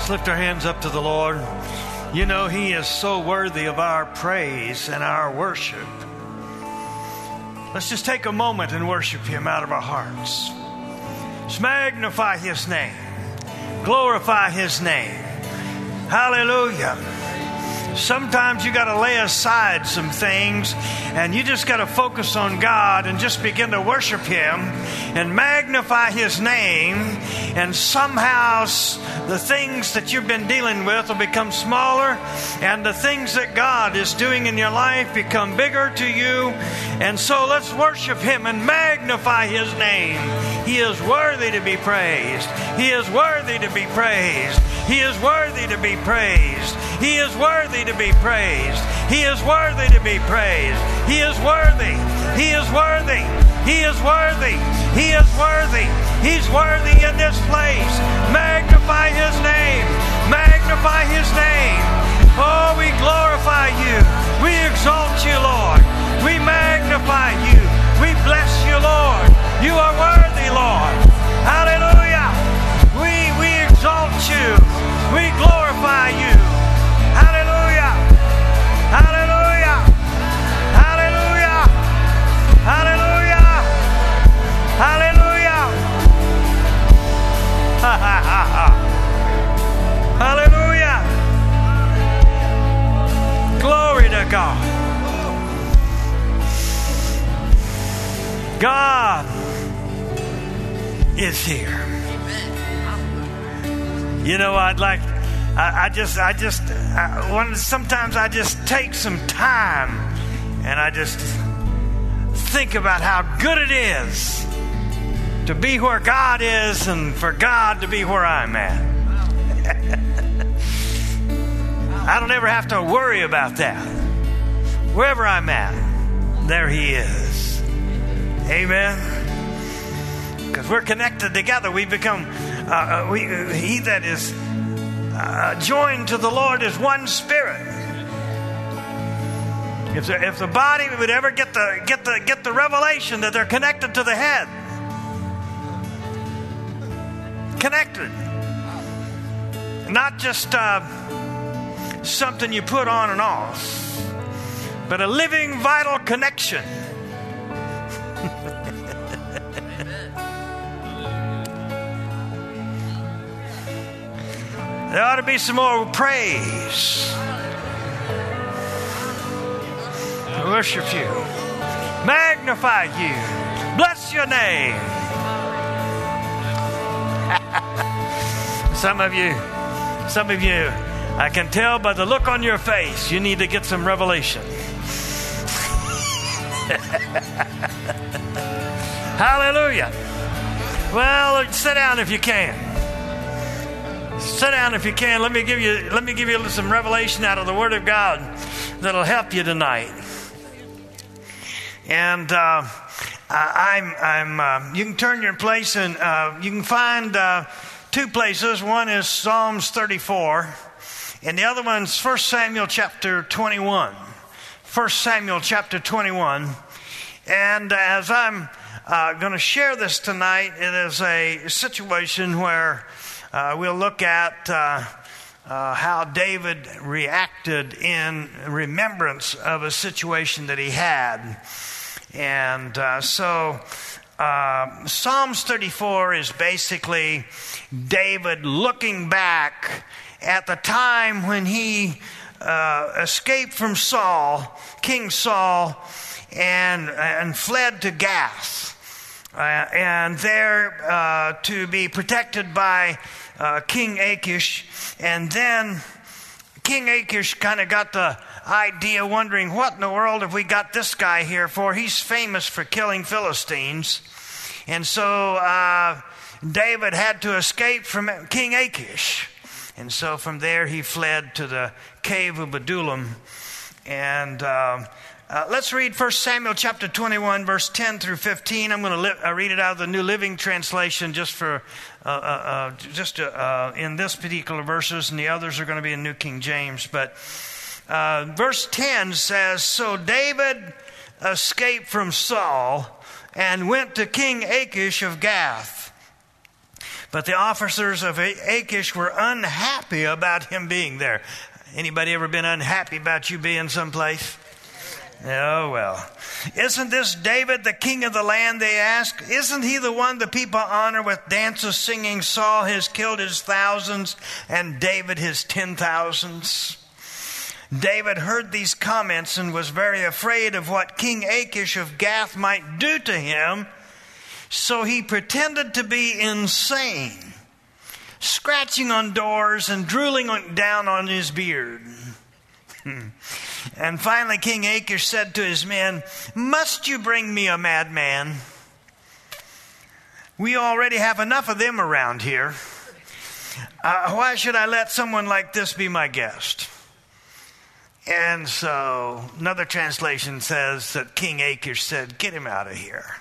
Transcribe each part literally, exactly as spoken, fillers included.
Let's lift our hands up to the Lord. You know, He is so worthy of our praise and our worship. Let's just take a moment and worship Him out of our hearts. Let's magnify His name. Glorify His name. Hallelujah. Sometimes you got to lay aside some things and you just got to focus on God and just begin to worship Him and magnify His name, and somehow the things that you've been dealing with will become smaller, and the things that God is doing in your life become bigger to you. And so let's worship Him and magnify His name. He is worthy to be praised. He is worthy to be praised. He is worthy to be praised. He is worthy to be praised. He is worthy to be praised. He is worthy. He is worthy. He is worthy. He is worthy. He's worthy in this place. Magnify His name. Magnify His name. Oh, we glorify You. We exalt You, Lord. We magnify You. We bless You, Lord. You are worthy, Lord. Hallelujah. We, we exalt You. We glorify You. Hallelujah. Hallelujah. Hallelujah. Hallelujah. Hallelujah. Ha ha ha ha. Hallelujah. Glory to God. God is here. You know, I'd like, I, I just, I just, I, one, sometimes I just take some time and I just think about how good it is to be where God is and for God to be where I'm at. I don't ever have to worry about that. Wherever I'm at, there He is. Amen. Because we're connected together. We become, uh, we, he that is uh, joined to the Lord is one spirit. If the, if the body would ever get the get the get the revelation that they're connected to the head, connected, not just uh, something you put on and off, but a living, vital connection. There ought to be some more praise. Worship You. Magnify You. Bless Your name. Some of you, some of you, I can tell by the look on your face, you need to get some revelation. Hallelujah. Well, sit down if you can. Sit down if you can. Let me give you let me give you some revelation out of the Word of God that'll help you tonight. And uh, I'm I'm uh, you can turn your place and uh, you can find uh, two places. One is Psalms thirty-four, and the other one's First Samuel chapter twenty-one. First Samuel chapter twenty-one. And as I'm uh, going to share this tonight, it is a situation where Uh, we'll look at uh, uh, how David reacted in remembrance of a situation that he had. And uh, so uh, Psalms thirty-four is basically David looking back at the time when he uh, escaped from Saul, King Saul, and, and fled to Gath. Uh, and there uh, to be protected by uh, King Achish. And then King Achish kind of got the idea, wondering, what in the world have we got this guy here for? He's famous for killing Philistines. And so uh, David had to escape from King Achish. And so from there he fled to the cave of Adullam. And Uh, Uh, let's read First Samuel chapter twenty-one, verse ten through fifteen. I'm going to li- uh, read it out of the New Living Translation just for uh, uh, uh, just uh, in this particular verses, and the others are going to be in New King James. But uh, verse ten says, "So David escaped from Saul and went to King Achish of Gath. But the officers of Achish were unhappy about him being there. Anybody ever been unhappy about you being someplace? Oh, well. Isn't this David, the king of the land, they ask? Isn't he the one the people honor with dances, singing? Saul has killed his thousands and David his ten thousands. David heard these comments and was very afraid of what King Achish of Gath might do to him. So he pretended to be insane, scratching on doors and drooling on, down on his beard. And finally King Achish said to his men, "Must you bring me a madman? We already have enough of them around here. Uh, why should I let someone like this be my guest?" And so another translation says that King Achish said, "Get him out of here."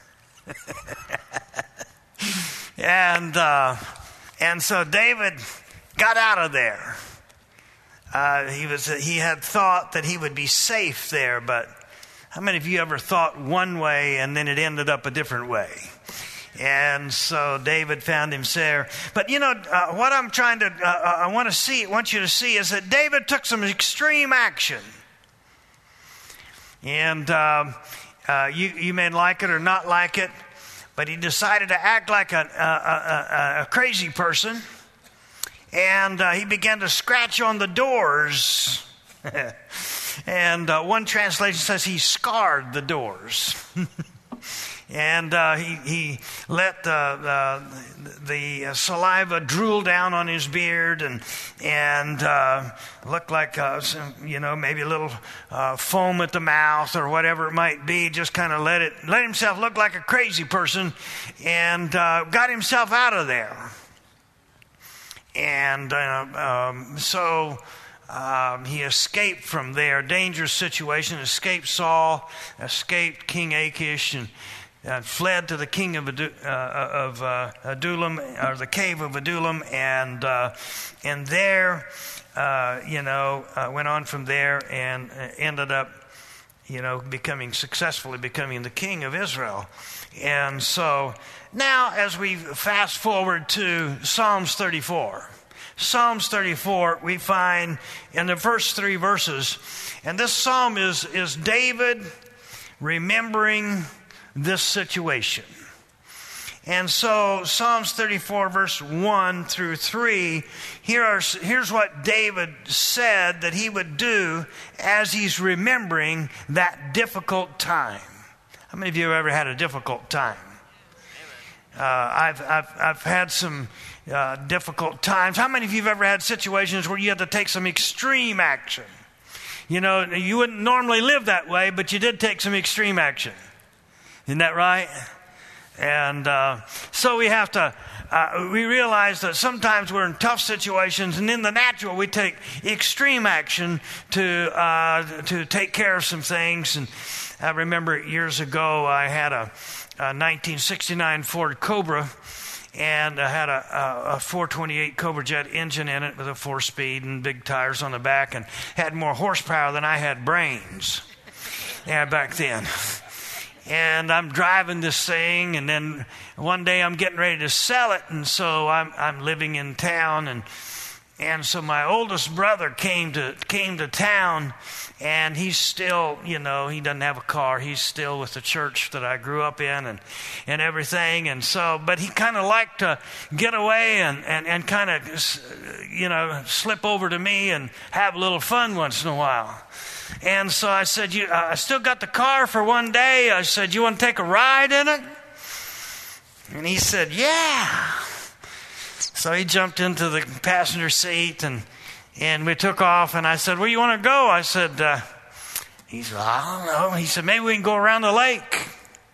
and uh, and so David got out of there. Uh, he was he had thought that he would be safe there, but how many of you ever thought one way and then it ended up a different way? And so David found him there. But you know uh, what I'm trying to uh, I want to see want you to see is that David took some extreme action, and um, uh, you you may like it or not like it, but he decided to act like a a, a, a crazy person. And uh, he began to scratch on the doors. and uh, one translation says he scarred the doors. and uh, he, he let uh, uh, the saliva drool down on his beard and and uh, looked like, uh, some, you know, maybe a little uh, foam at the mouth or whatever it might be. Just kind of let it let himself look like a crazy person and uh, got himself out of there. And uh, um, so um, he escaped from there, dangerous situation, escaped Saul, escaped King Achish, and uh, fled to the king of, Adu- uh, of uh, Adullam, or the cave of Adullam, and uh, and there, uh, you know, uh, went on from there and ended up, you know, becoming successfully becoming the king of Israel. And so now as we fast forward to Psalms thirty-four, Psalms thirty-four we find in the first three verses, and this psalm is, is David remembering this situation. And so Psalms thirty-four verse one through three, here are, here's what David said that he would do as he's remembering that difficult time. How many of you have ever had a difficult time? Uh, I've, I've, I've had some uh, difficult times. How many of you have ever had situations where you had to take some extreme action? You know, you wouldn't normally live that way, but you did take some extreme action. Isn't that right? And uh, so we have to, uh, we realize that sometimes we're in tough situations, and in the natural we take extreme action to uh, to take care of some things. And I remember years ago I had a, a nineteen sixty-nine Ford Cobra, and I had a, a, a four twenty-eight Cobra Jet engine in it with a four-speed and big tires on the back, and had more horsepower than I had brains. Yeah, back then. And I'm driving this thing, and then one day I'm getting ready to sell it, and so I'm I'm living in town, and and so my oldest brother came to came to town, and he's still, you know, he doesn't have a car. He's still with the church that I grew up in, and and everything, and so, but he kind of liked to get away and and and kind of, you know, slip over to me and have a little fun once in a while. And so I said, "You, uh, I still got the car for one day." I said, "You want to take a ride in it?" And he said, "Yeah." So he jumped into the passenger seat, and and we took off. And I said, "Where you want to go?" I said, uh, he said, "I don't know." He said, "Maybe we can go around the lake."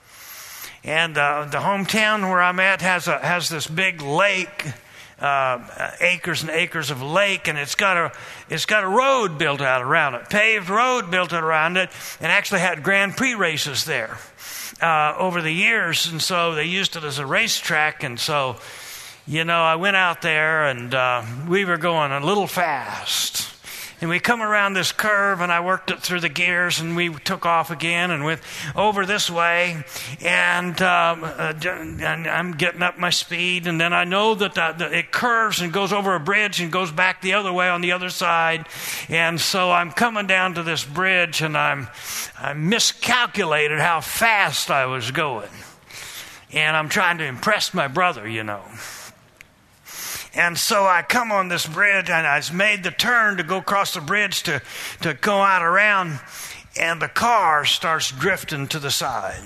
And uh, the hometown where I'm at has a has this big lake. Uh, acres and acres of lake, and it's got a it's got a road built out around it, paved road built out around it, and actually had Grand Prix races there uh, over the years, and so they used it as a racetrack. And so, you know, I went out there, and uh, we were going a little fast, And we come around this curve, and I worked it through the gears, and we took off again and went over this way. And, um, uh, and I'm getting up my speed, and then I know that the, the, it curves and goes over a bridge and goes back the other way on the other side. And so I'm coming down to this bridge, and I'm I miscalculated how fast I was going. And I'm trying to impress my brother, you know. And so I come on this bridge, and I made the turn to go across the bridge to, to go out around, and the car starts drifting to the side.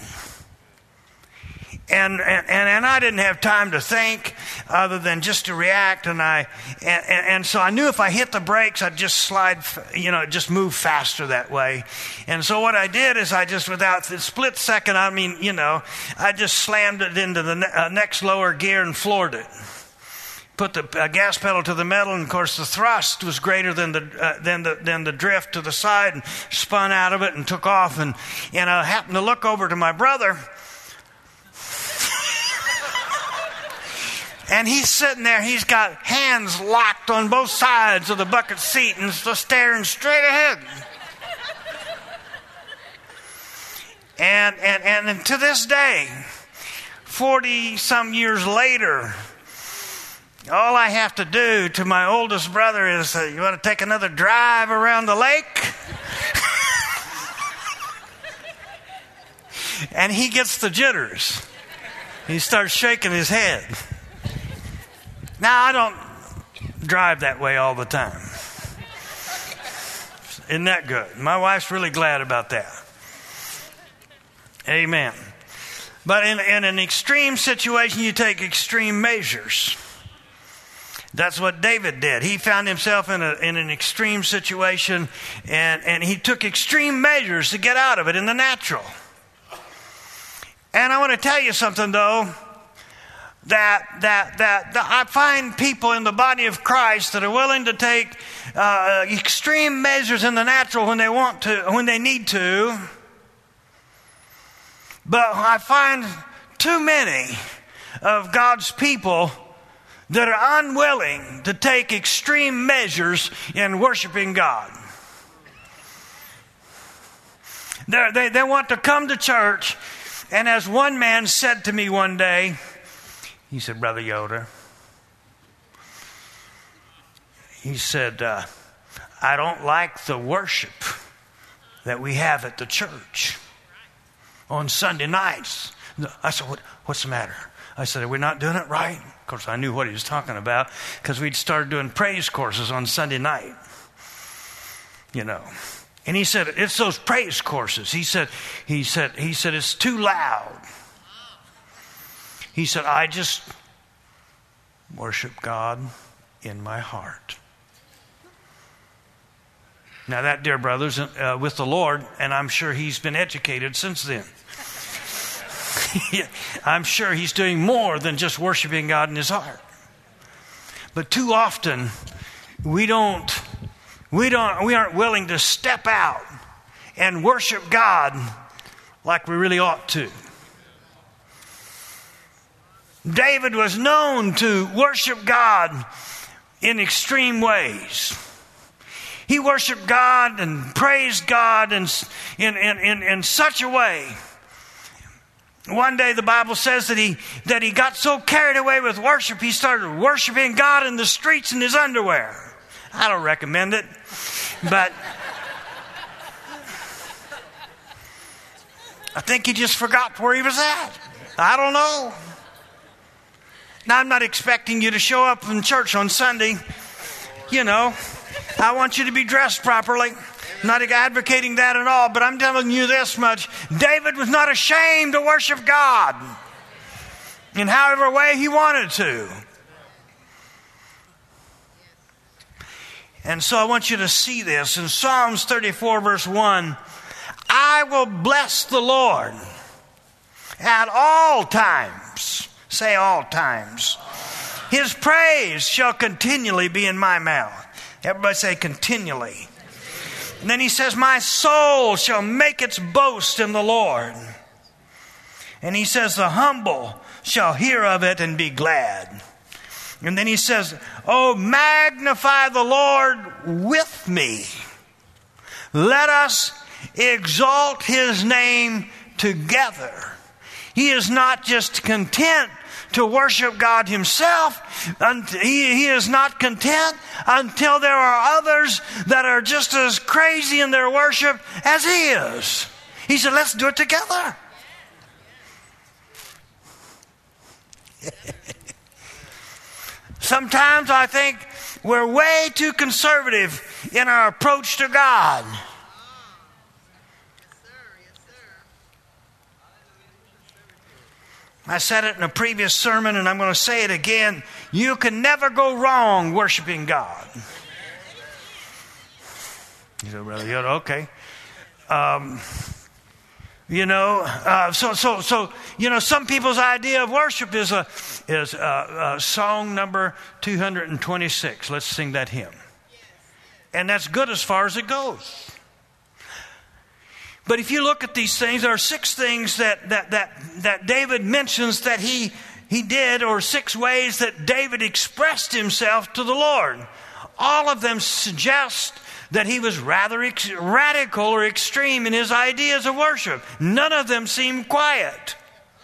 And, and, and I didn't have time to think other than just to react. And I and, and, and so I knew if I hit the brakes, I'd just slide, you know, just move faster that way. And so what I did is I just, without the split second, I mean, you know, I just slammed it into the ne- uh, next lower gear and floored it. Put the uh, gas pedal to the metal, and of course the thrust was greater than the uh, than the than the drift to the side, and spun out of it and took off. And and I happened to look over to my brother, and he's sitting there. He's got hands locked on both sides of the bucket seat and just staring straight ahead. And and and to this day, forty some years later, all I have to do to my oldest brother is, uh, you want to take another drive around the lake? And he gets the jitters. He starts shaking his head. Now, I don't drive that way all the time. Isn't that good? My wife's really glad about that. Amen. But in, in an extreme situation, you take extreme measures. That's what David did. He found himself in, a, in an extreme situation, and, and he took extreme measures to get out of it in the natural. And I want to tell you something, though, that that that, that I find people in the body of Christ that are willing to take uh, extreme measures in the natural when they want to, when they need to. But I find too many of God's people that are unwilling to take extreme measures in worshiping God. They're, they they want to come to church, and as one man said to me one day, he said, Brother Yoder, he said, uh, I don't like the worship that we have at the church on Sunday nights. I said, what, what's the matter? I said, are we not doing it right? Of course, I knew what he was talking about because we'd started doing praise courses on Sunday night. You know. And he said, it's those praise courses. He said, he said, he said, it's too loud. He said, I just worship God in my heart. Now that, dear brothers, uh, with the Lord, and I'm sure he's been educated since then. I'm sure he's doing more than just worshiping God in his heart. But too often, we don't, we don't, we aren't willing to step out and worship God like we really ought to. David was known to worship God in extreme ways. He worshiped God and praised God in, in, in, in, in such a way. One day the Bible says that he that he got so carried away with worship, he started worshiping God in the streets in his underwear. I don't recommend it, but I think he just forgot where he was at. I don't know. Now, I'm not expecting you to show up in church on Sunday. You know, I want you to be dressed properly. I'm not advocating that at all, but I'm telling you this much. David was not ashamed to worship God in however way he wanted to. And so I want you to see this. In Psalms thirty-four, verse one, I will bless the Lord at all times. Say all times. His praise shall continually be in my mouth. Everybody say continually. And then he says, my soul shall make its boast in the Lord. And he says, the humble shall hear of it and be glad. And then he says, oh, magnify the Lord with me. Let us exalt his name together. He is not just content to worship God himself. He, he is not content until there are others that are just as crazy in their worship as he is. He said, let's do it together. Sometimes I think we're way too conservative in our approach to God. I said it in a previous sermon, and I'm going to say it again. You can never go wrong worshiping God. You said, Brother Yoda, okay. Um, you know, uh, so so so you know, some people's idea of worship is a is a, a song number two hundred twenty-six. Let's sing that hymn, and that's good as far as it goes. But if you look at these things, there are six things that that that that David mentions that he he did, or six ways that David expressed himself to the Lord. All of them suggest that he was rather ex- radical or extreme in his ideas of worship. None of them seem quiet.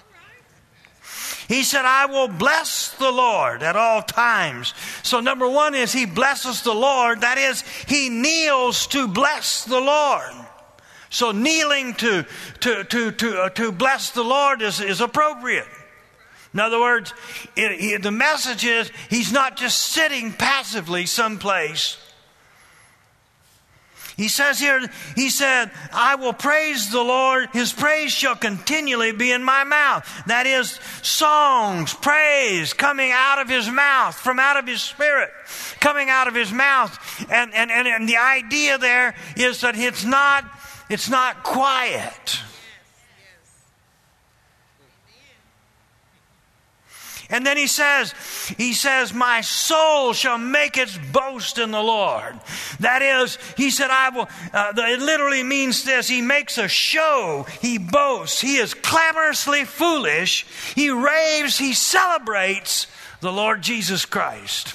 He said, I will bless the Lord at all times. So number one is he blesses the Lord. That is, he kneels to bless the Lord. So kneeling to to to to, uh, to bless the Lord is, is appropriate. In other words, it, it, the message is he's not just sitting passively someplace. He says here, he said, I will praise the Lord. His praise shall continually be in my mouth. That is songs, praise coming out of his mouth, from out of his spirit, coming out of his mouth. And, and, and, and the idea there is that it's not, it's not quiet. And then he says, he says, my soul shall make its boast in the Lord. That is, he said, I will, uh, it literally means this. He makes a show. He boasts. He is clamorously foolish. He raves. He celebrates the Lord Jesus Christ.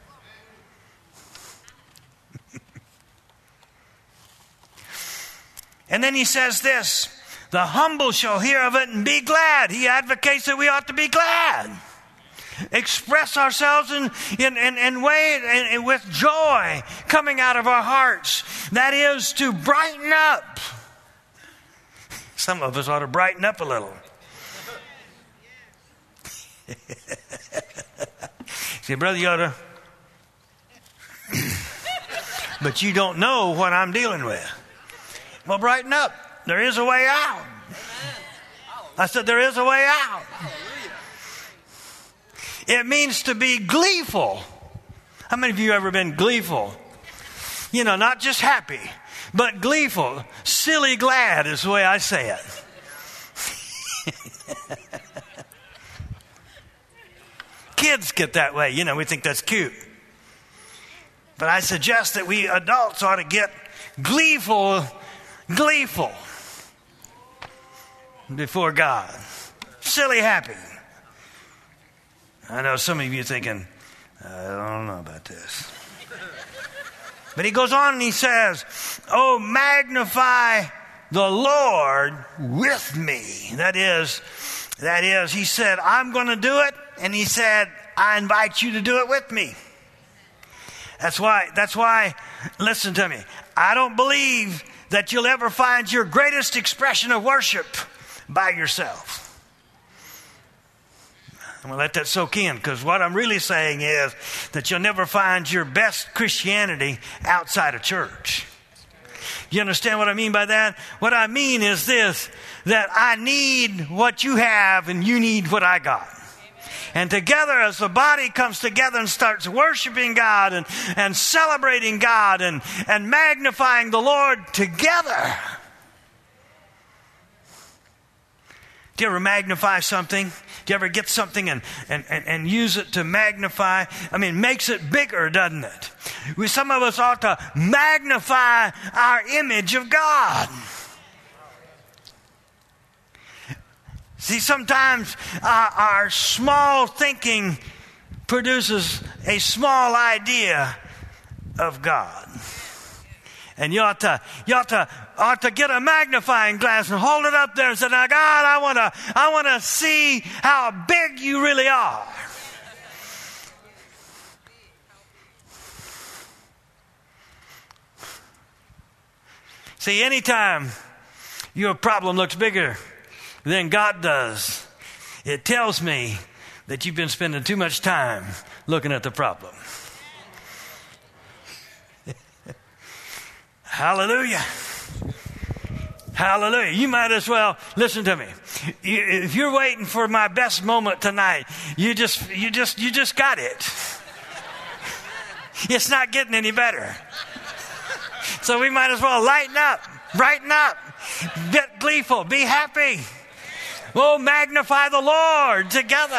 And then he says this, the humble shall hear of it and be glad. He advocates that we ought to be glad. Express ourselves in in in, in way in, with joy coming out of our hearts. That is to brighten up. Some of us ought to brighten up a little. Say, Brother Yoda, but you don't know what I'm dealing with. Well, brighten up. There is a way out. I said there is a way out. It means to be gleeful. How many of you have ever been gleeful? You know, not just happy, but gleeful. Silly glad is the way I say it. Kids get that way. You know, we think that's cute. But I suggest that we adults ought to get gleeful, gleeful before God. Silly happy. I know some of you are thinking, I don't know about this. But he goes on and he says, oh, magnify the Lord with me. That is, that is, he said, I'm going to do it. And he said, I invite you to do it with me. That's why, that's why, listen to me. I don't believe that you'll ever find your greatest expression of worship by yourself. I'm going to let that soak in, because what I'm really saying is that you'll never find your best Christianity outside of church. You understand what I mean by that? What I mean is this, that I need what you have and you need what I got. And together, as the body comes together and starts worshiping God and, and celebrating God and, and magnifying the Lord together. Do you ever magnify something? Do you ever get something and, and, and, and use it to magnify? I mean, it makes it bigger, doesn't it? We, some of us ought to magnify our image of God. See, sometimes our, our small thinking produces a small idea of God. And you ought to, you ought to, ought to get a magnifying glass and hold it up there and say, now God, I want to, I want to see how big you really are. See, anytime your problem looks bigger than God does, it tells me that you've been spending too much time looking at the problem. Hallelujah. Hallelujah. You might as well, listen to me. If you're waiting for my best moment tonight, you just, you just, you just got it. It's not getting any better. So we might as well lighten up, brighten up, get gleeful, be happy. Oh, magnify the Lord together.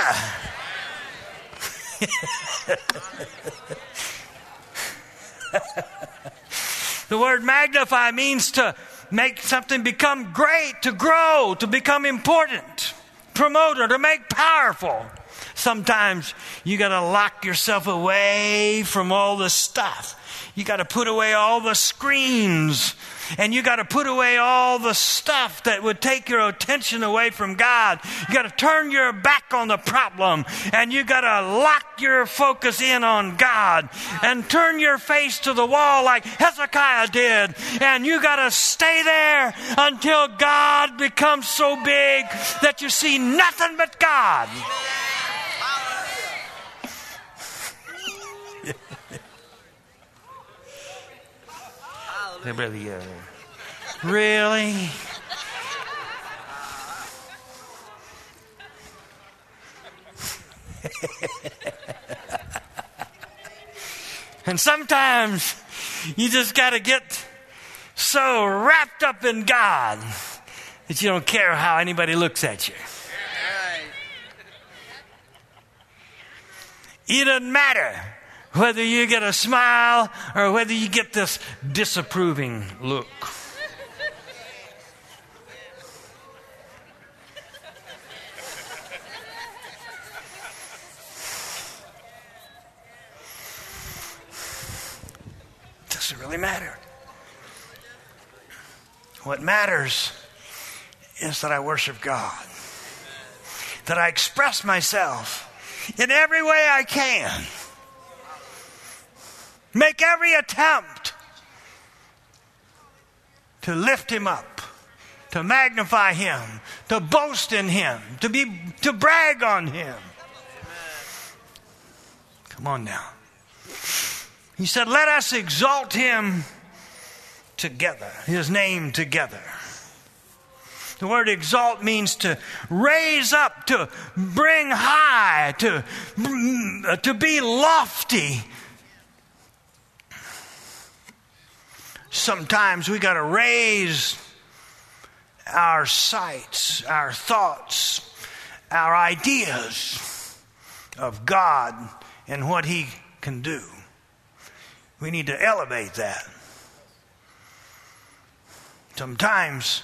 The word magnify means to make something become great, to grow, to become important, promote, or to make powerful. Sometimes you got to lock yourself away from all the stuff. You got to put away all the screens, and you got to put away all the stuff that would take your attention away from God. You got to turn your back on the problem, and you got to lock your focus in on God and turn your face to the wall like Hezekiah did. And you got to stay there until God becomes so big that you see nothing but God. Really? And sometimes you just got to get so wrapped up in God that you don't care how anybody looks at you. It doesn't matter whether you get a smile or whether you get this disapproving look. Doesn't really matter. What matters is that I worship God, that I express myself in every way I can. Make every attempt to lift him up, to magnify him, to boast in him, to be to brag on him. Come on now. He said, let us exalt him together, his name together. The word exalt means to raise up, to bring high, to, to be lofty. Sometimes we got to raise our sights, our thoughts, our ideas of God and what he can do. We need to elevate that. Sometimes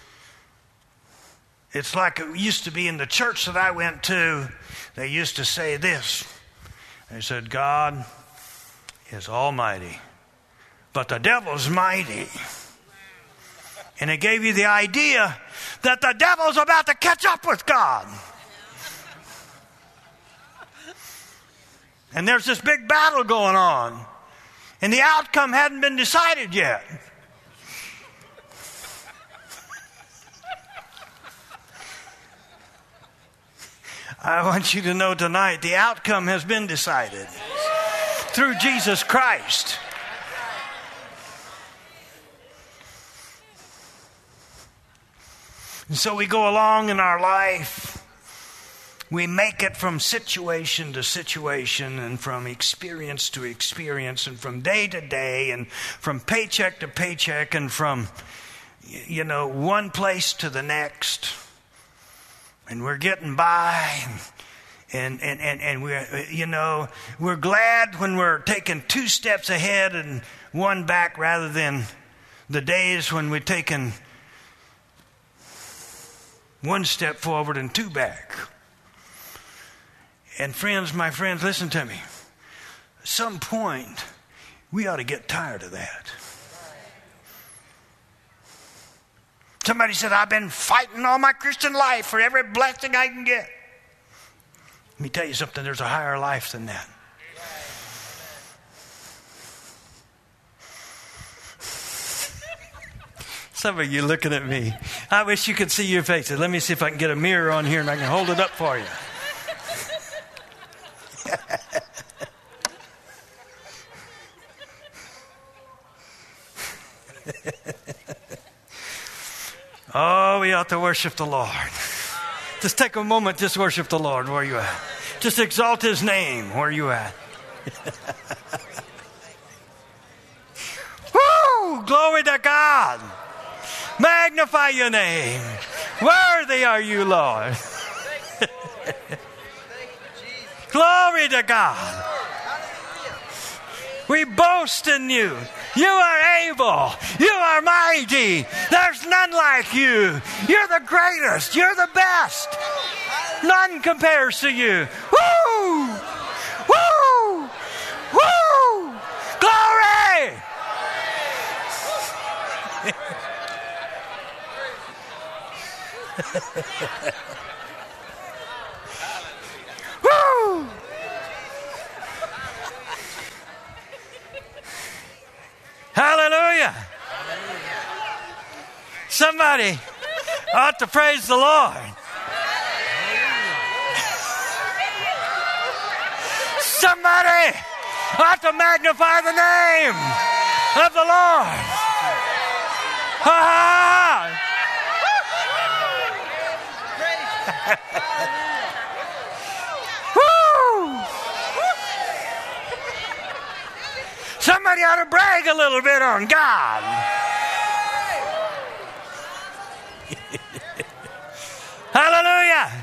it's like it used to be in the church that I went to. They used to say this. They said, God is almighty, but the devil's mighty. And it gave you the idea that the devil's about to catch up with God. And there's this big battle going on. And the outcome hadn't been decided yet. I want you to know tonight the outcome has been decided through Jesus Christ. And so we go along in our life. We make it from situation to situation and from experience to experience and from day to day and from paycheck to paycheck and from, you know, one place to the next. And we're getting by, and, and, and, and we're, you know, we're glad when we're taking two steps ahead and one back rather than the days when we're taking one step forward and two back. And friends, my friends, listen to me. At some point, we ought to get tired of that. Somebody said, I've been fighting all my Christian life for every blessing I can get. Let me tell you something, there's a higher life than that. Some of you looking at me. I wish you could see your faces. Let me see if I can get a mirror on here and I can hold it up for you. Oh, we ought to worship the Lord. Just take a moment, just worship the Lord where you at. Just exalt His name where you at. Woo! Glory to God. Magnify your name. Worthy are you, Lord. Glory to God. We boast in you. You are able. You are mighty. There's none like you. You're the greatest. You're the best. None compares to you. Woo! Woo! Woo! Glory! Woo! Hallelujah. Somebody ought to praise the Lord. Somebody ought to magnify the name of the Lord. Ha ha! Woo! Somebody ought to brag a little bit on God. Hallelujah.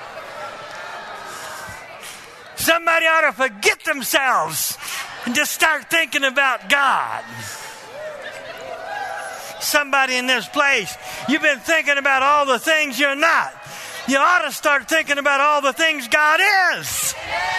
Somebody ought to forget themselves and just start thinking about God. Somebody in this place, you've been thinking about all the things you're not. You ought to start thinking about all the things God is.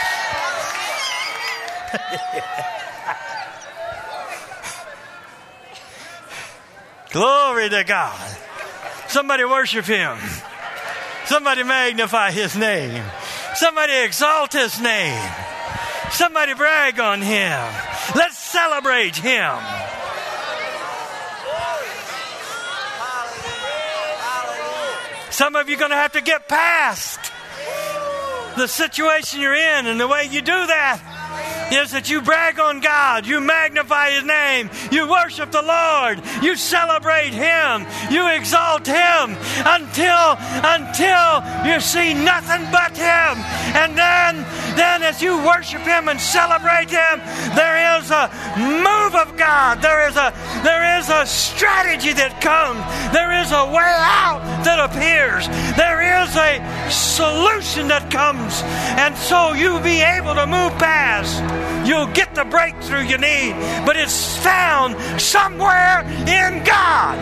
Glory to God. Somebody worship Him. Somebody magnify His name. Somebody exalt His name. Somebody brag on Him. Let's celebrate Him. Some of you are going to have to get past the situation you're in, and the way you do that is that you brag on God, you magnify His name, you worship the Lord, you celebrate Him, you exalt Him until until you see nothing but Him. And then, then as you worship Him and celebrate Him, there is a move of God. There is a there is a strategy that comes. There is a way out that appears. There is a solution that comes. And so you'll be able to move past. You'll get the breakthrough you need, but it's found somewhere in God.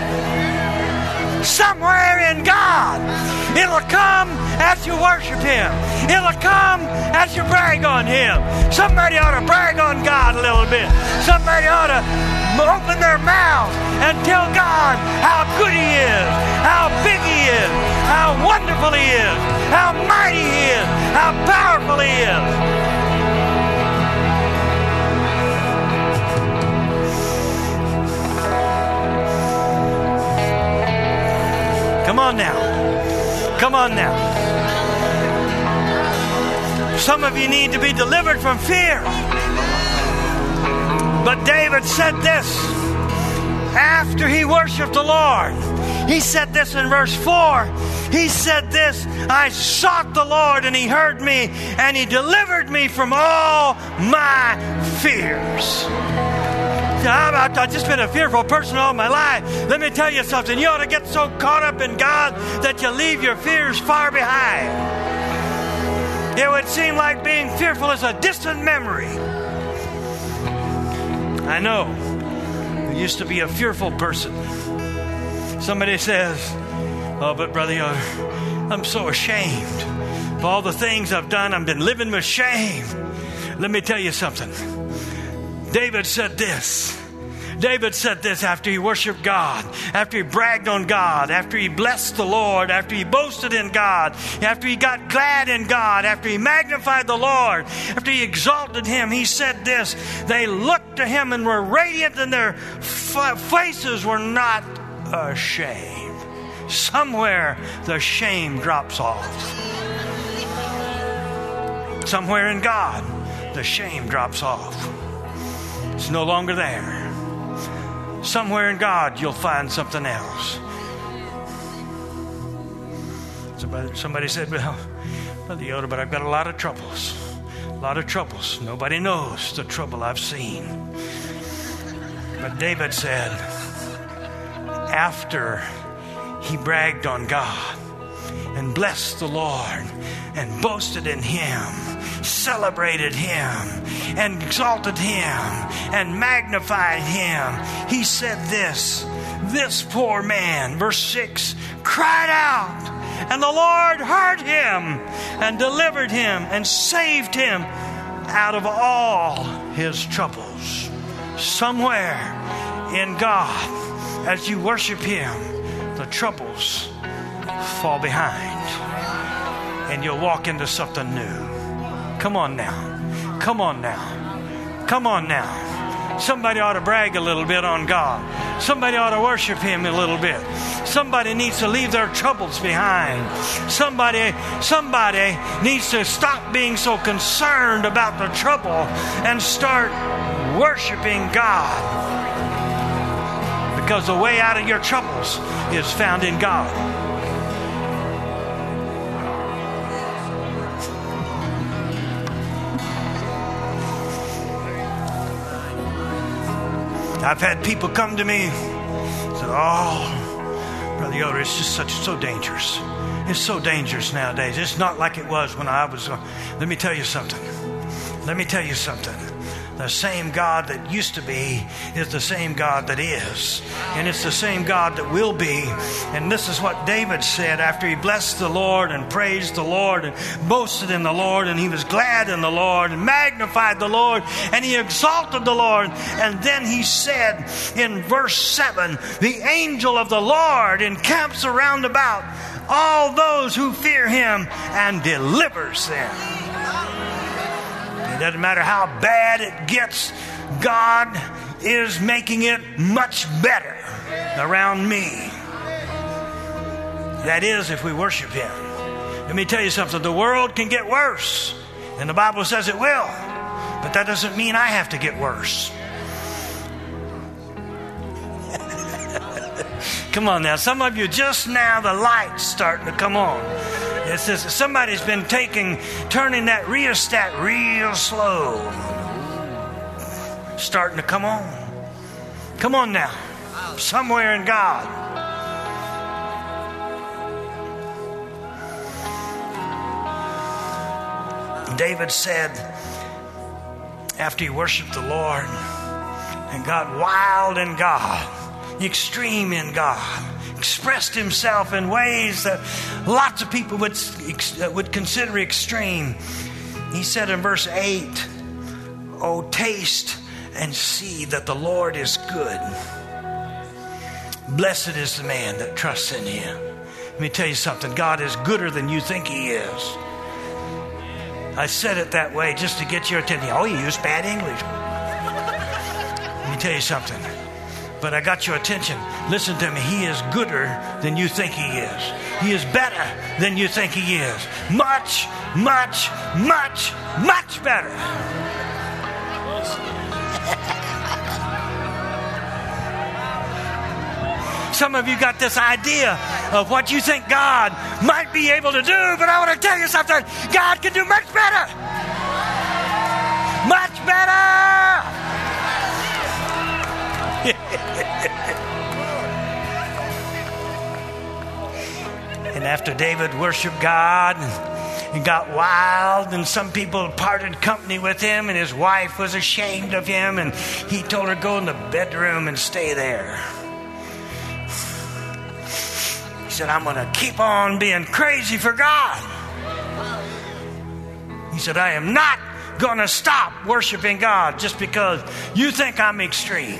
Somewhere in God. It'll come as you worship Him. It'll come as you brag on Him. Somebody ought to brag on God a little bit. Somebody ought to open their mouth and tell God how good He is, how big He is, how wonderful He is, how mighty He is, how powerful He is. Come on now. Come on now. Some of you need to be delivered from fear. But David said this after he worshiped the Lord. He said this in verse four. He said this, I sought the Lord and He heard me and He delivered me from all my fears. I've, I've just been a fearful person all my life. Let me tell you something. You ought to get so caught up in God that you leave your fears far behind. It would seem like being fearful is a distant memory. I know. I used to be a fearful person. Somebody says, oh, but brother, I'm so ashamed. For all the things I've done, I've been living with shame. Let me tell you something. David said this. David said this after he worshiped God, after he bragged on God, after he blessed the Lord, after he boasted in God, after he got glad in God, after he magnified the Lord, after he exalted him. He said this, they looked to him and were radiant, and their f- faces were not ashamed. Somewhere the shame drops off. Somewhere in God, the shame drops off. It's no longer there. Somewhere in God, you'll find something else. Somebody, somebody said, well, Brother Yoda, but I've got a lot of troubles. A lot of troubles. Nobody knows the trouble I've seen. But David said, after he bragged on God and blessed the Lord and boasted in Him, celebrated Him and exalted Him and magnified Him, he said this, this poor man, verse six, cried out, and the Lord heard him and delivered him and saved him out of all his troubles. Somewhere in God, as you worship Him, the troubles fall behind and you'll walk into something new. Come on now. Come on now. Come on now. Somebody ought to brag a little bit on God. Somebody ought to worship Him a little bit. Somebody needs to leave their troubles behind. Somebody, somebody needs to stop being so concerned about the trouble and start worshiping God. Because the way out of your troubles is found in God. I've had people come to me and say, oh, Brother Yoder, it's just such so dangerous. It's so dangerous nowadays. It's not like it was when I was. Uh, let me tell you something. Let me tell you something. The same God that used to be is the same God that is. And it's the same God that will be. And this is what David said after he blessed the Lord and praised the Lord and boasted in the Lord, and he was glad in the Lord and magnified the Lord and he exalted the Lord. And then he said in verse seven, the angel of the Lord encamps around about all those who fear Him and delivers them. It doesn't matter how bad it gets, God is making it much better around me. That is, if we worship Him. Let me tell you something. The world can get worse, and the Bible says it will. But that doesn't mean I have to get worse. Come on now. Some of you, just now the light's starting to come on. It says somebody's been taking, turning that rheostat real slow. Starting to come on. Come on now. Somewhere in God. David said, after he worshiped the Lord and got wild in God, extreme in God, expressed himself in ways that lots of people would, would consider extreme. He said in verse eight, oh, taste and see that the Lord is good. Blessed is the man that trusts in Him. Let me tell you something. God is gooder than you think He is. I said it that way just to get your attention. Oh, you use bad English. Let me tell you something. But I got your attention. Listen to me. He is gooder than you think He is. He is better than you think He is. Much, much, much, much better. Some of you got this idea of what you think God might be able to do, but I want to tell you something. God can do much better. Much better. And after David worshiped God and got wild, and some people parted company with him, and his wife was ashamed of him, and he told her, go in the bedroom and stay there. He said, I'm going to keep on being crazy for God. He said, I am not going to stop worshiping God just because you think I'm extreme.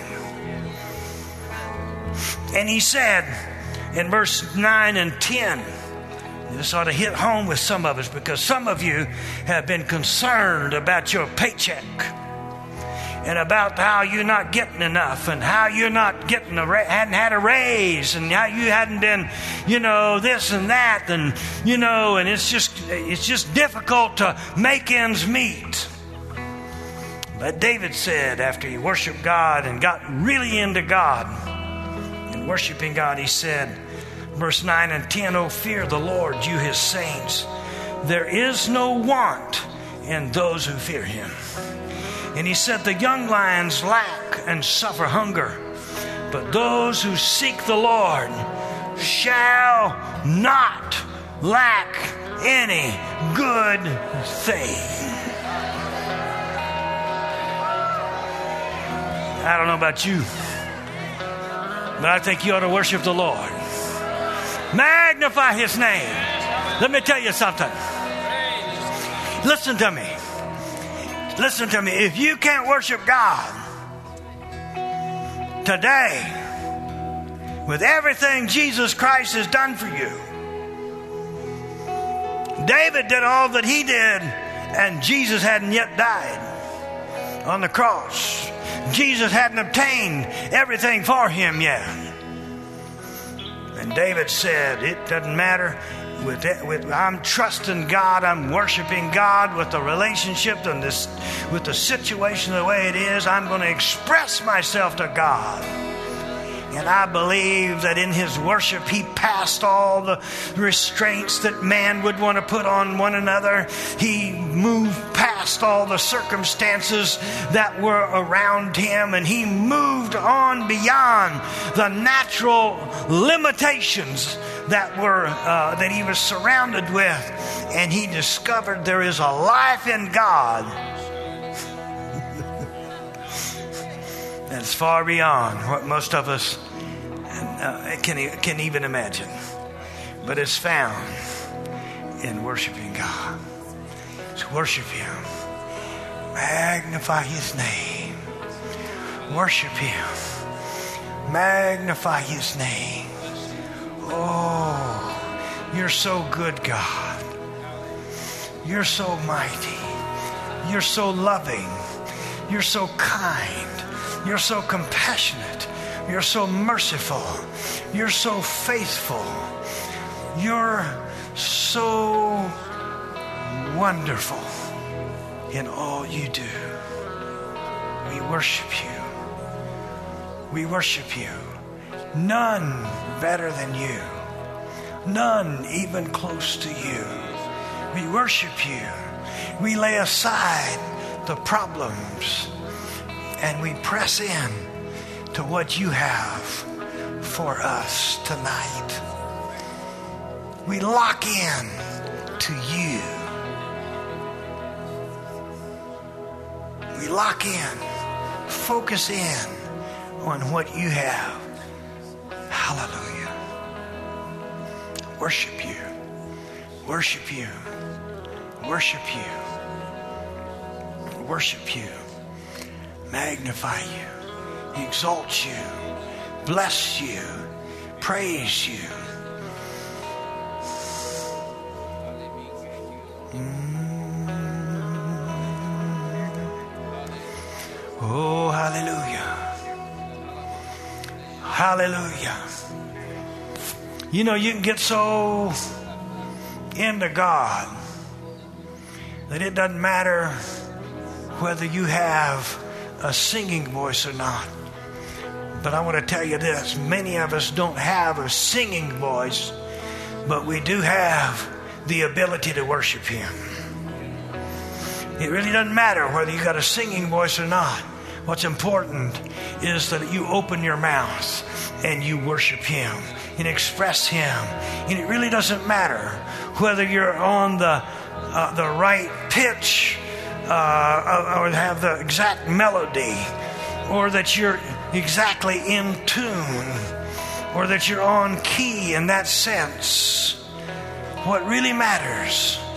And he said in verse nine and ten, this ought to hit home with some of us, because some of you have been concerned about your paycheck and about how you're not getting enough and how you're not getting a ra- hadn't had a raise and how you hadn't been, you know, this and that, and you know, and it's just it's just difficult to make ends meet. But David said, after he worshiped God and got really into God and worshiping God, he said, verse nine and ten, "Oh, fear the Lord, you his saints. There is no want in those who fear him." And he said, "The young lions lack and suffer hunger, but those who seek the Lord shall not lack any good thing." I don't know about you, but I think you ought to worship the Lord. Magnify his name. Let me tell you something. Listen to me. Listen to me. If you can't worship God today with everything Jesus Christ has done for you, David did all that he did, and Jesus hadn't yet died on the cross. Jesus hadn't obtained everything for him yet. And David said, it doesn't matter. With, it, with I'm trusting God, I'm worshiping God with the relationship and this, with the situation the way it is. I'm going to express myself to God. And I believe that in his worship, he passed all the restraints that man would want to put on one another. He moved past all the circumstances that were around him, and he moved on beyond the natural limitations that were uh, that he was surrounded with, and he discovered there is a life in God that's far beyond what most of us uh, can can even imagine. But it's found in worshiping God. So worship him. Magnify his name. Worship him. Magnify his name. Oh, you're so good, God. You're so mighty. You're so loving. You're so kind. You're so compassionate. You're so merciful. You're so faithful. You're so wonderful in all you do. We worship you. We worship you. None better than you. None even close to you. We worship you. We lay aside the problems and we press in to what you have for us tonight. We lock in to you. We lock in, focus in on what you have. Hallelujah. Worship you. Worship you. Worship you. Worship you. Magnify you. Exalt you. Bless you. Praise you. Mm. Oh, hallelujah. Hallelujah. You know, you can get so into God that it doesn't matter whether you have a singing voice or not. But I want to tell you this, many of us don't have a singing voice, but we do have the ability to worship him. It really doesn't matter whether you got a singing voice or not. What's important is that you open your mouth and you worship him and express him. And it really doesn't matter whether you're on the uh, the right pitch uh, or have the exact melody, or that you're exactly in tune, or that you're on key in that sense. What really matters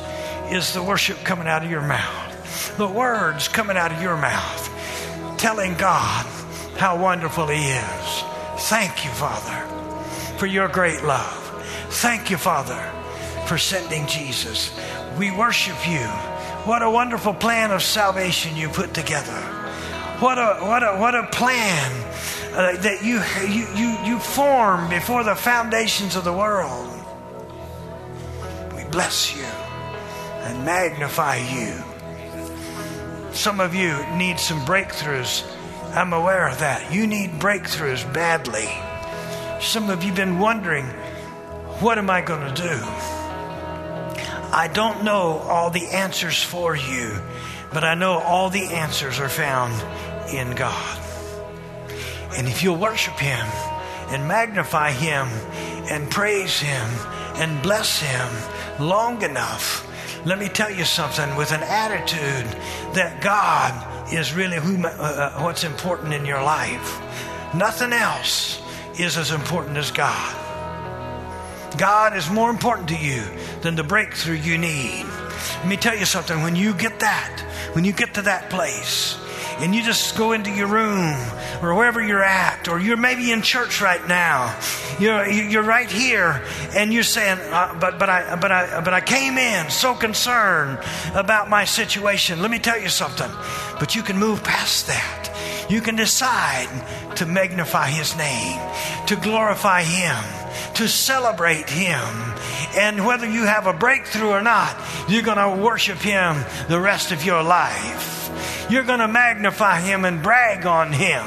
is the worship coming out of your mouth, the words coming out of your mouth, telling God how wonderful He is. Thank you, Father, for your great love. Thank you, Father, for sending Jesus. We worship you. What a wonderful plan of salvation you put together. What a what a what a plan uh, that you you you you formed before the foundations of the world. We bless you and magnify you. Some of you need some breakthroughs. I'm aware of that. You need breakthroughs badly. Some of you have been wondering, what am I going to do? I don't know all the answers for you, but I know all the answers are found in God. And if you'll worship Him and magnify Him and praise Him and bless Him long enough, let me tell you something, with an attitude that God is really who, uh, what's important in your life. Nothing else is as important as God. God is more important to you than the breakthrough you need. Let me tell you something. When you get that, when you get to that place, and you just go into your room or wherever you're at, or you're maybe in church right now, you're you're right here, and you're saying, uh, "But but I but I but I came in so concerned about my situation." Let me tell you something. But you can move past that. You can decide to magnify His name, to glorify Him, to celebrate Him. And whether you have a breakthrough or not, you're going to worship Him the rest of your life. You're going to magnify Him and brag on Him.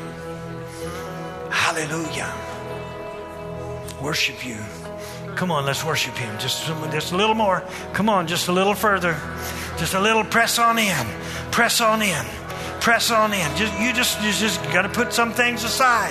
Hallelujah. Worship you. Come on, let's worship Him. Just, just a little more. Come on, just a little further. Just a little press on in. Press on in. Press on in. Just, you just, you just got to put some things aside.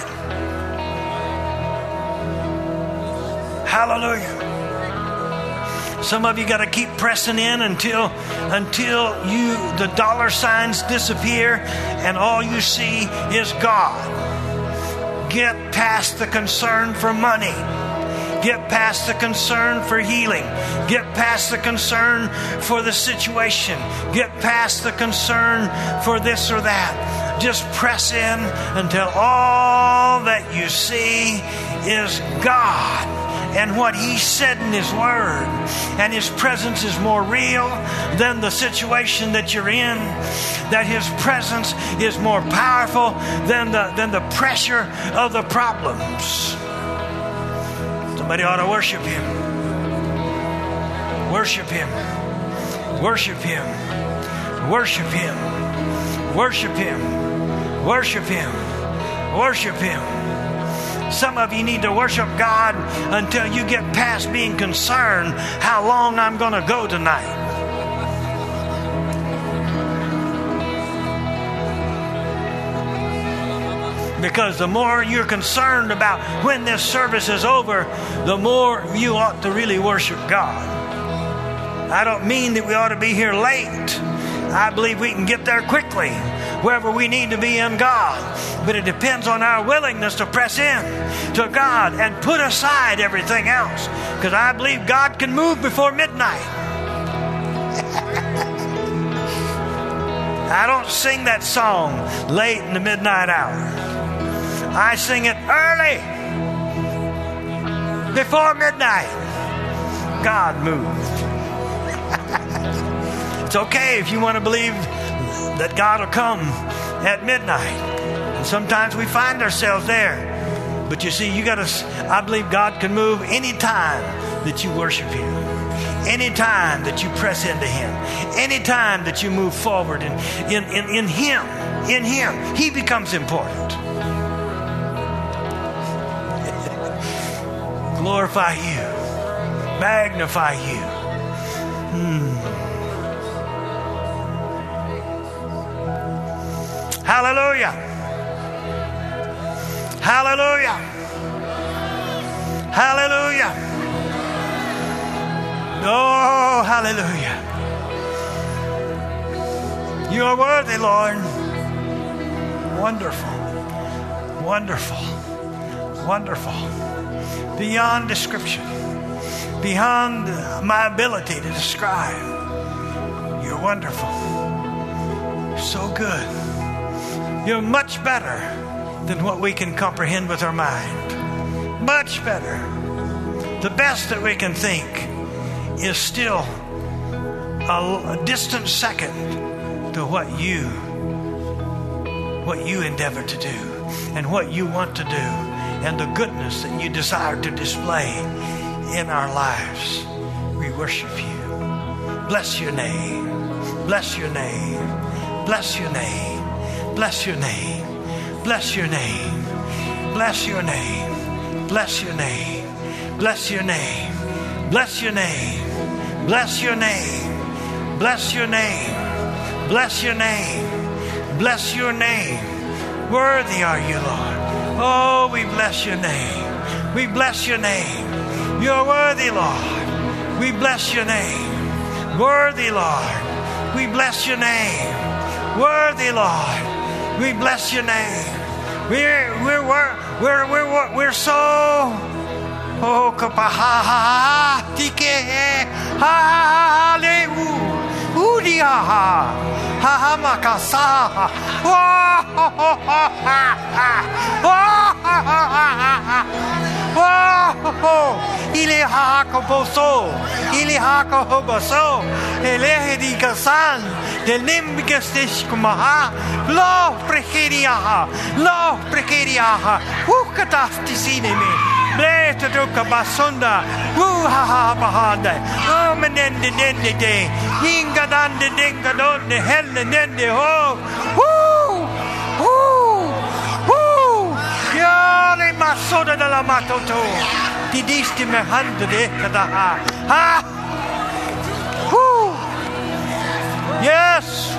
Hallelujah. Some of you got to keep pressing in until until you the dollar signs disappear and all you see is God. Get past the concern for money. Get past the concern for healing. Get past the concern for the situation. Get past the concern for this or that. Just press in until all that you see is God and what He said in His Word. And His presence is more real than the situation that you're in. That His presence is more powerful than the, than the pressure of the problems. Somebody ought to worship Him. Worship Him. Worship Him. Worship Him. Worship Him. Worship Him. Worship Him. Some of you need to worship God until you get past being concerned how long I'm going to go tonight. Because the more you're concerned about when this service is over, the more you ought to really worship God. I don't mean that we ought to be here late. I believe we can get there quickly, wherever we need to be in God. But it depends on our willingness to press in to God and put aside everything else. Because I believe God can move before midnight. I don't sing that song late in the midnight hour. I sing it early, before midnight. God moved. It's okay if you want to believe that God will come at midnight. And sometimes we find ourselves there. But you see, you got to, I believe God can move any time that you worship Him. Any time that you press into Him. Any time that you move forward in, in, in, in Him. In Him. He becomes important. Glorify you. Magnify you. Hmm. Hallelujah. Hallelujah. Hallelujah. Oh, hallelujah. You are worthy, Lord. Wonderful. Wonderful. Wonderful. Beyond description, beyond my ability to describe. wonderful. You're so good. You're much better than what we can comprehend with our mind. Much better. The best that we can think is still a, a distant second to what you, what you endeavor to do and what you want to do and the goodness that you desire to display in our lives. We worship you. Bless your name. Bless your name. Bless your name. Bless your name. Bless your name. Bless your name. Bless your name. Bless your name. Bless your name. Bless your name. Bless your name. Bless your name. Bless your name. Worthy are you, Lord. Oh, we bless your name. We bless your name. You're worthy, Lord. We bless your name. Worthy, Lord. We bless your name. Worthy, Lord. We bless your name. We're we're we're we're we're, we're so oh kapaha tike ha le u udia ha ha makasa ha oh, il est hakoboso, il est hakoboso, el ehdi kasan, del nimbigestish kumaha, lo prekeria, lo prekeria, ukatastisineme, bleta duka basunda, uhaha bahanda, oh menende nende de, ingadande dengadonde, helle nende ho, woo, woo, woo, yale masoda de la matoto. Di disti me hande de kada ha. Ha. Woo. Yes.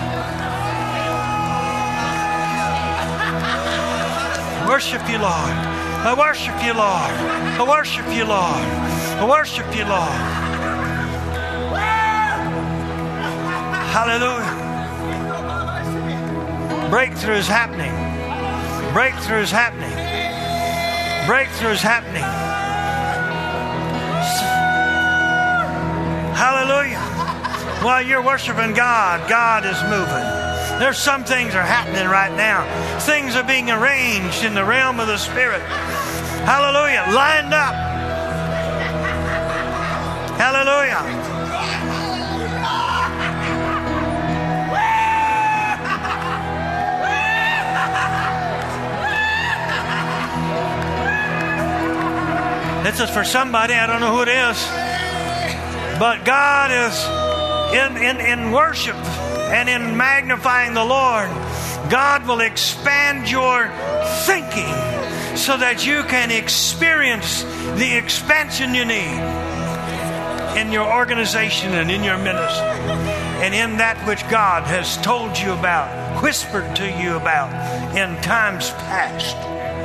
Worship you, Lord. I worship you, Lord. I worship you, Lord. I worship you, Lord. Hallelujah. Breakthrough is happening. Breakthrough is happening. Breakthrough is happening. Hallelujah. While you're worshiping God, God is moving. There's some things are happening right now. Things are being arranged in the realm of the Spirit. Hallelujah. Lined up. Hallelujah. This is for somebody. I don't know who it is. But God is in, in, in worship and in magnifying the Lord. God will expand your thinking so that you can experience the expansion you need in your organization and in your ministry and in that which God has told you about, whispered to you about in times past.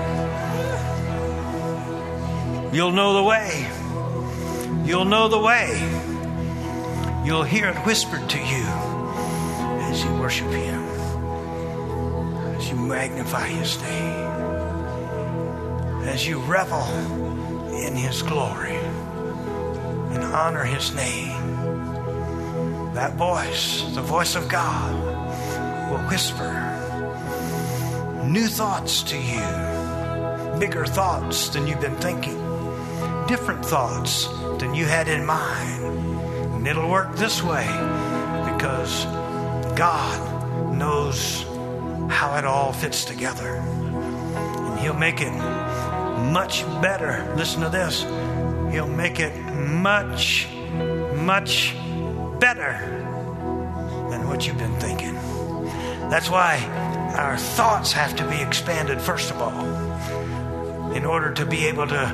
You'll know the way. You'll know the way. You'll hear it whispered to you as you worship Him, as you magnify His name, as you revel in His glory and honor His name. That voice, the voice of God, will whisper new thoughts to you, bigger thoughts than you've been thinking, different thoughts than you had in mind. And it'll work this way because God knows how it all fits together. And He'll make it much better. Listen to this. He'll make it much, much better than what you've been thinking. That's why our thoughts have to be expanded first of all in order to be able to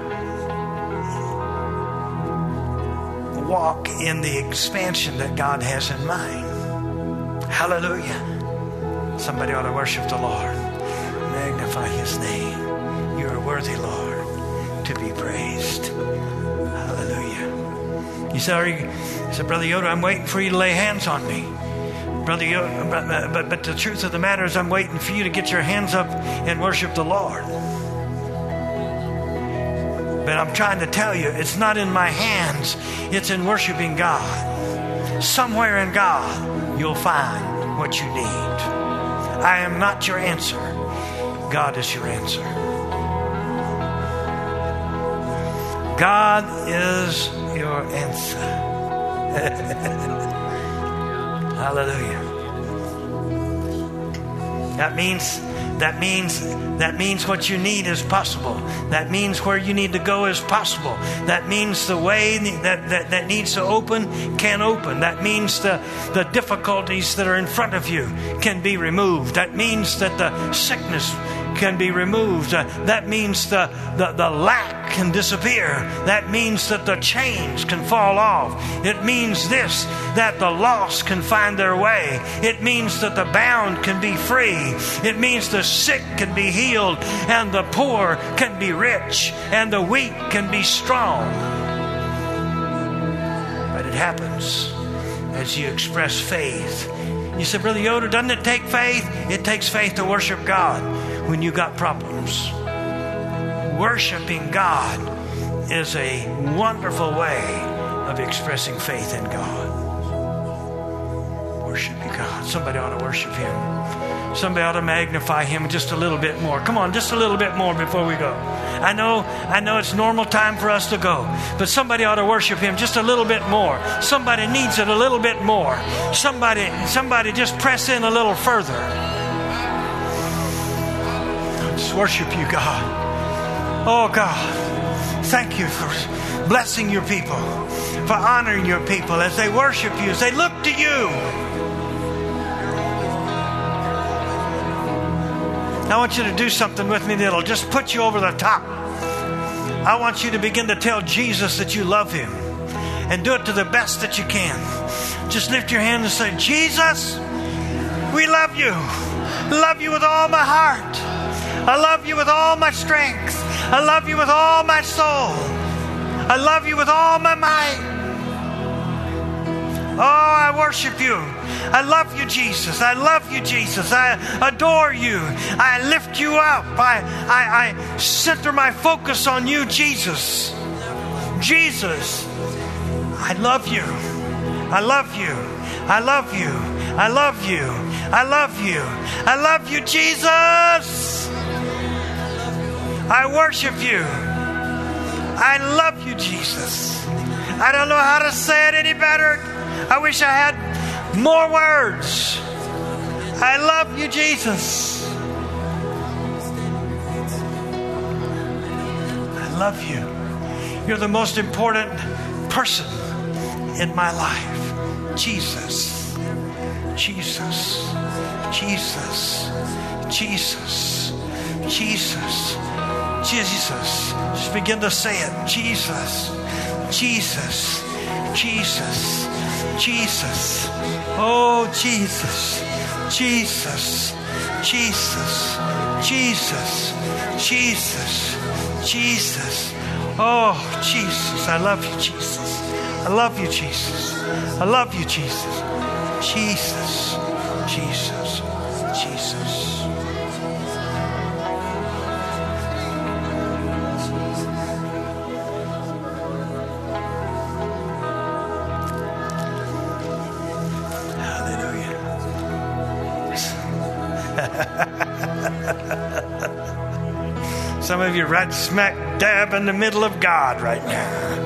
walk in the expansion that God has in mind. Hallelujah. Somebody ought to worship the Lord. Magnify His name. You are worthy, Lord, to be praised. Hallelujah. You say, are you, you say, Brother Yoder, I'm waiting for you to lay hands on me. Brother Yoder, but, but, but the truth of the matter is I'm waiting for you to get your hands up and worship the Lord. But I'm trying to tell you, it's not in my hands. It's in worshiping God. somewhere in God, you'll find what you need. I am not your answer. God is your answer. God is your answer. Hallelujah. That means That means that means what you need is possible. That means where you need to go is possible. That means the way that, that, that needs to open can open. That means the, the difficulties that are in front of you can be removed. That means that the sickness can be removed. Uh, that means the, the, the lack can disappear. That means that the chains can fall off. It means this, that the lost can find their way. It means that the bound can be free. It means the sick can be healed, and the poor can be rich, and the weak can be strong. But it happens as you express faith. You said, Brother Yoder, doesn't it take faith? It takes faith to worship God when you got problems. Worshiping God is a wonderful way of expressing faith in God. Worshiping God. Somebody ought to worship Him. Somebody ought to magnify Him just a little bit more. Come on, just a little bit more before we go. I know, I know it's normal time for us to go, but somebody ought to worship Him just a little bit more. Somebody needs it a little bit more. Somebody, somebody just press in a little further. Just worship you, God. Oh, God, thank you for blessing your people, for honoring your people as they worship you, as they look to you. I want you to do something with me that'll just put you over the top. I want you to begin to tell Jesus that you love Him, and do it to the best that you can. Just lift your hand and say, Jesus, we love you. Love you with all my heart. I love you with all my strength. I love you with all my soul. I love you with all my might. Oh, I worship you. I love you, Jesus. I love you, Jesus. I adore you. I lift you up. I, I, I center my focus on you, Jesus. Jesus, I love you. I love you. I love you. I love you. I love you. I love you, Jesus. I worship you. I love you, Jesus. I don't know how to say it any better. I wish I had more words. I love you, Jesus. I love you. You're the most important person in my life. Jesus. Jesus. Jesus. Jesus. Jesus. Jesus. Just begin to say it. Jesus. Jesus. Jesus. Jesus. Oh, Jesus. Jesus. Jesus. Jesus. Jesus. Jesus. Oh, Jesus. I love you, Jesus. I love you, Jesus. I love you, Jesus. Jesus. Jesus. Jesus. Some of you right smack dab in the middle of God right now.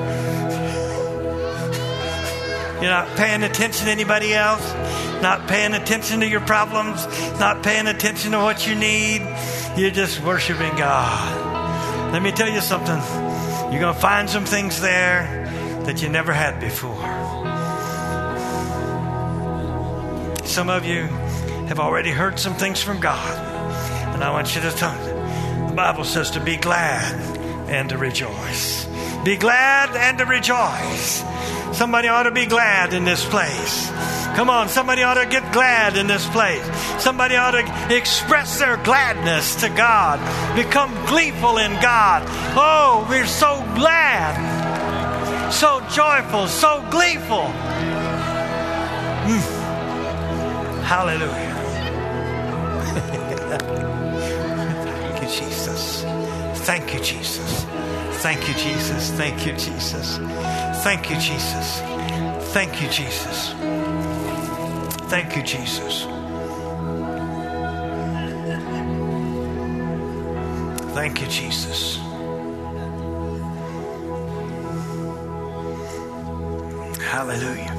You're not paying attention to anybody else, not paying attention to your problems, not paying attention to what you need. You're just worshiping God. Let me tell you something. You're going to find some things there that you never had before. Some of you have already heard some things from God, and I want you to tell them. The Bible says to be glad and to rejoice. Be glad and to rejoice. Somebody ought to be glad in this place. Come on, somebody ought to get glad in this place. Somebody ought to express their gladness to God. Become gleeful in God. Oh, we're so glad. So joyful, so gleeful. Mm. Hallelujah. Thank you, Jesus. Thank you, Jesus. Thank you, Jesus. Thank you, Jesus. Thank you, Jesus. Thank you, Jesus. Thank you, Jesus. Thank you, Jesus. Hallelujah.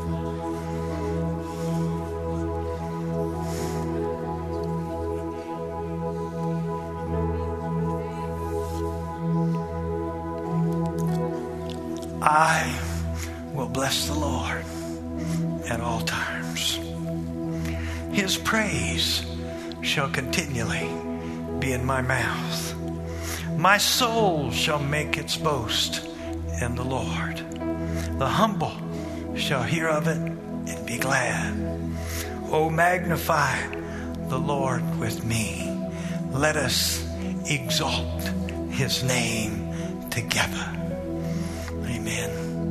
I will bless the Lord at all times. His praise shall continually be in my mouth. My soul shall make its boast in the Lord. The humble shall hear of it and be glad. Oh, magnify the Lord with me. Let us exalt his name together. Amen.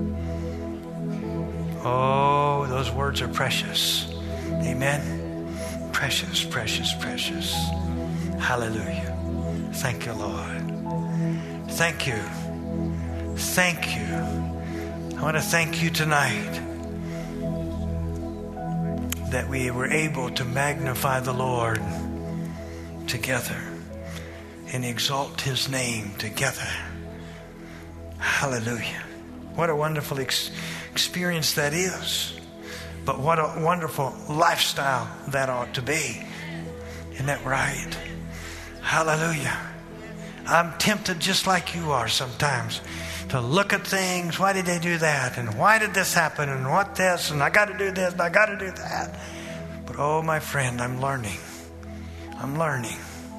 Oh, those words are precious. Amen. Precious, precious, precious. Hallelujah. Thank you, Lord. Thank you. Thank you. I want to thank you tonight that we were able to magnify the Lord together and exalt his name together. Hallelujah. What a wonderful ex- experience that is. But what a wonderful lifestyle that ought to be. Isn't that right? Hallelujah. I'm tempted just like you are sometimes to look at things. Why did they do that? And why did this happen? And what this? And I got to do this and I got to do that. But oh, my friend, I'm learning. I'm learning.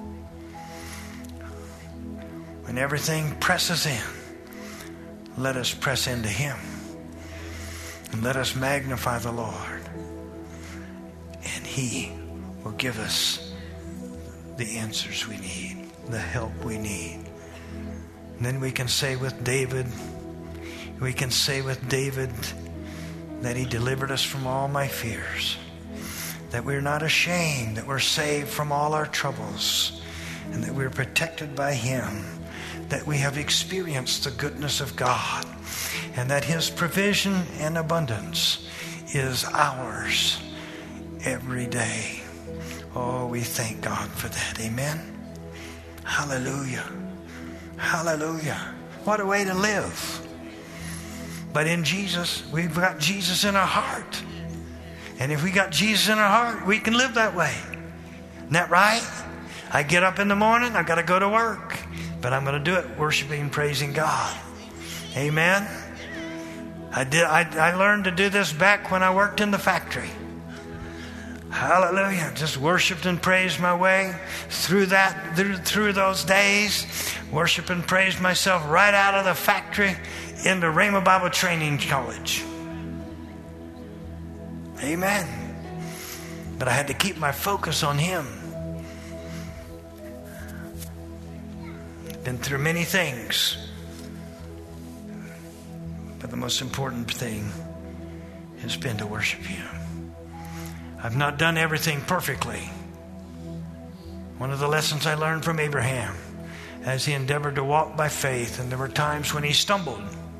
When everything presses in, let us press into him. And let us magnify the Lord. And he will give us the answers we need, the help we need. And then we can say with David, we can say with David that he delivered us from all my fears, that we're not ashamed, that we're saved from all our troubles, and that we're protected by him, that we have experienced the goodness of God, and that his provision and abundance is ours every day. Oh, we thank God for that. Amen. Hallelujah. Hallelujah. What a way to live. But in Jesus, we've got Jesus in our heart. And if we got Jesus in our heart, we can live that way. Isn't that right? I get up in the morning, I've got to go to work. But I'm going to do it worshiping and praising God. Amen. I did. I, I learned to do this back when I worked in the factory. Hallelujah. Just worshiped and praised my way through that, through, through those days. Worship and praised myself right out of the factory into Rhema Bible Training College. Amen. But I had to keep my focus on him. Been through many things. But the most important thing has been to worship him. I've not done everything perfectly. One of the lessons I learned from Abraham as he endeavored to walk by faith, and there were times when he stumbled,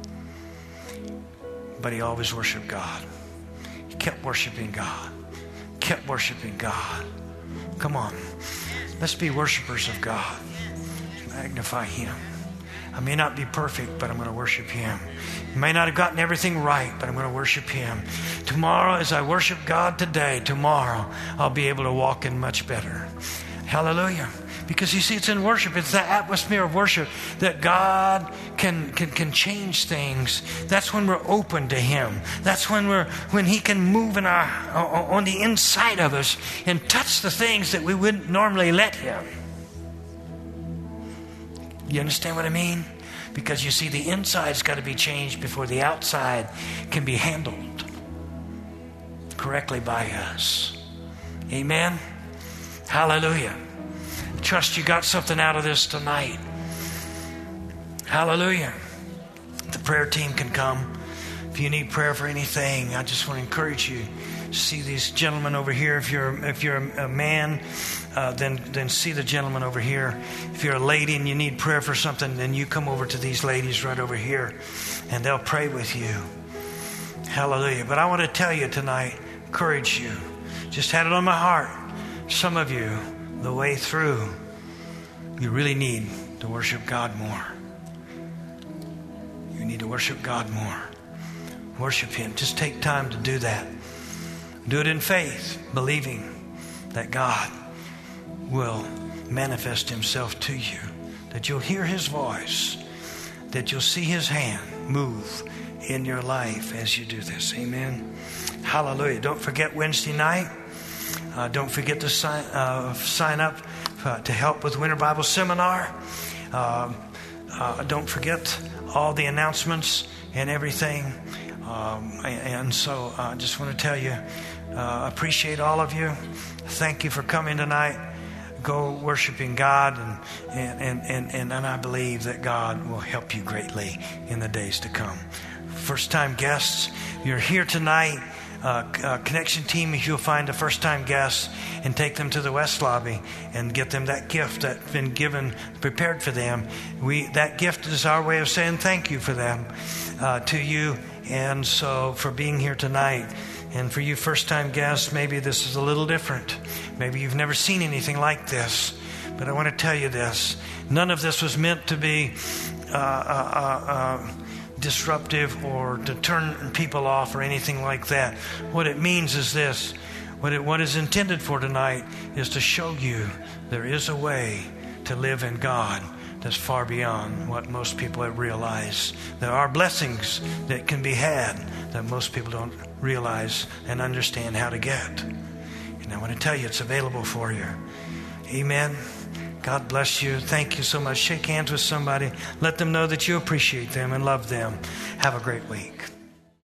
but he always worshiped God. He kept worshiping God. Kept worshiping God. Come on. Let's be worshipers of God. Magnify him. I may not be perfect, but I'm going to worship him. I may not have gotten everything right, but I'm going to worship him. Tomorrow, as I worship God today, tomorrow, I'll be able to walk in much better. Hallelujah. Because you see, it's in worship. It's the atmosphere of worship that God can, can, can change things. That's when we're open to him. That's when we're when he can move in our on the inside of us and touch the things that we wouldn't normally let him. You understand what I mean? Because you see, the inside's got to be changed before the outside can be handled correctly by us. Amen? Hallelujah. Trust you got something out of this tonight. Hallelujah. The prayer team can come. If you need prayer for anything, I just want to encourage you. See these gentlemen over here. If you're if you're a man, uh, then then see the gentleman over here. If you're a lady and you need prayer for something, then you come over to these ladies right over here, and they'll pray with you. Hallelujah. But I want to tell you tonight, encourage you. Just had it on my heart. Some of you, the way through, you really need to worship God more. You need to worship God more. Worship Him. Just take time to do that. Do it in faith, believing that God will manifest Himself to you, that you'll hear His voice, that you'll see His hand move in your life as you do this. Amen. Hallelujah. Don't forget Wednesday night. Uh, don't forget to sign, uh, sign up uh, to help with Winter Bible Seminar. Uh, uh, don't forget all the announcements and everything. Um, and so I uh, just want to tell you, uh, appreciate all of you. Thank you for coming tonight. Go worshiping God, and, and, and, and, and I believe that God will help you greatly in the days to come. First-time guests, you're here tonight. Uh, uh, connection team, if you'll find a first-time guest and take them to the West Lobby and get them that gift that's been given, prepared for them. We that gift is our way of saying thank you for them, uh, to you, and so for being here tonight. And for you first-time guests, maybe this is a little different. Maybe you've never seen anything like this. But I want to tell you this. None of this was meant to be uh, uh, uh, disruptive or to turn people off or anything like that. What it means is this. What it what is intended for tonight is to show you there is a way to live in God that's far beyond what most people have realized. There are blessings that can be had that most people don't realize and understand how to get. And I want to tell you it's available for you. Amen. God bless you. Thank you so much. Shake hands with somebody. Let them know that you appreciate them and love them. Have a great week.